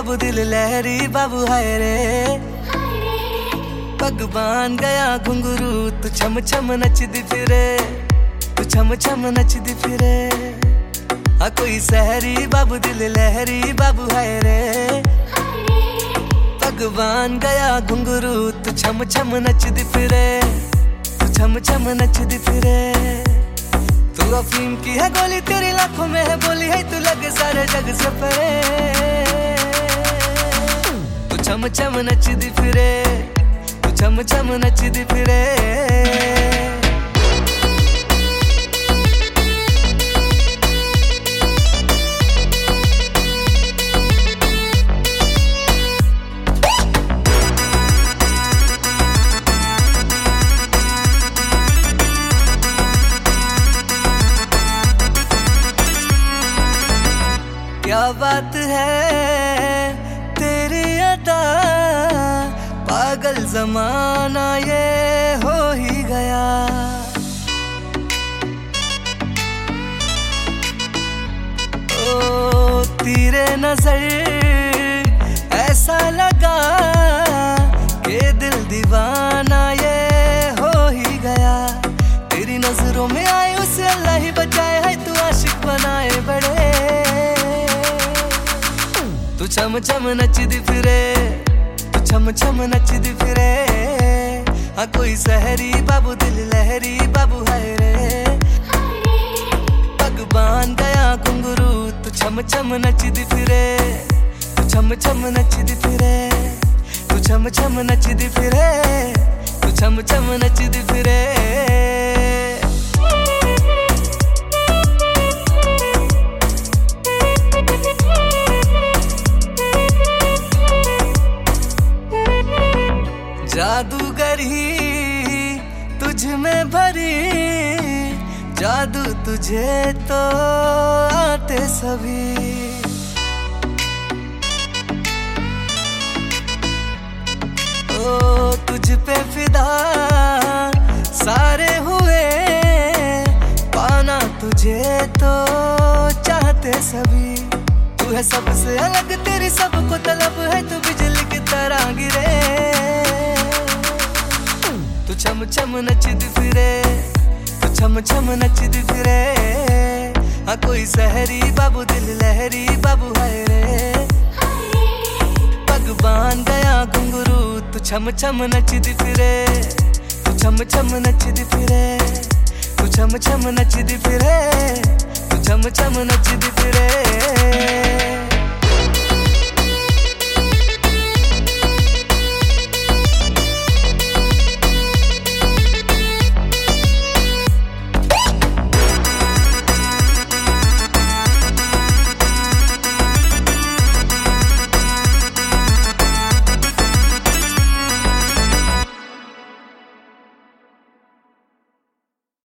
बाबू दिल लहरी बाबू हाय रे। पग बांध गया घुंघरू तू छम छम नचदी फिरे, तू छम छम नचदी फिरे। हाँ कोई सहरी बाबू दिल लहरी बाबू हाय रे। पग बांध गया घुंघरू तू छम छम नचदी फिरे, तू छम छम नचदी फिरे। तू अफीम की है गोली तेरी लाखों में है बोली है, तू लगे सारे जग से परे। तू छम छम नचदी फिरे, तू छम छम नचदी फिरे। क्या बात है तेरी अदा, पागल जमाना ये हो ही गया। ओ तेरे नजर ऐसा लगा कि दिल दीवाना ये हो ही गया। तेरी नजरों में आए उसे अल्लाह ही बचाए, है तू आशिक बनाए बड़े। तू छम छम नचदी फिरे, तू छम छम नचदी फिरे। हाँ कोई सहरी बाबू दिल लहरी बाबू हाय रे। पग बांध गया घुंघरू तू छम छम नचदी फिरे, तू छम छम नचदी फिरे। तू छम छम नचदी फिरे, तू छम छम नचदी फिरे। जादूगरी तुझ में भरी, जादू तुझे तो आते सभी। ओ तुझ पे फिदा सारे हुए, पाना तुझे तो चाहते सभी। तू है सबसे अलग तेरी सबको तलब है, तू बिजली की तरह गिरे। तू छम छम नचदी फिरे, तू छम छम नचदी फिरे। हाँ कोई सहरी बाबू दिल लहरी बाबू हाय रे। पग बांध गया घुंघरू तू छम छम नचदी फिरे, तू छम छम नचदी फिरे। तू छम छम नचदी फिरे, तू छम छम नचदी फिरे।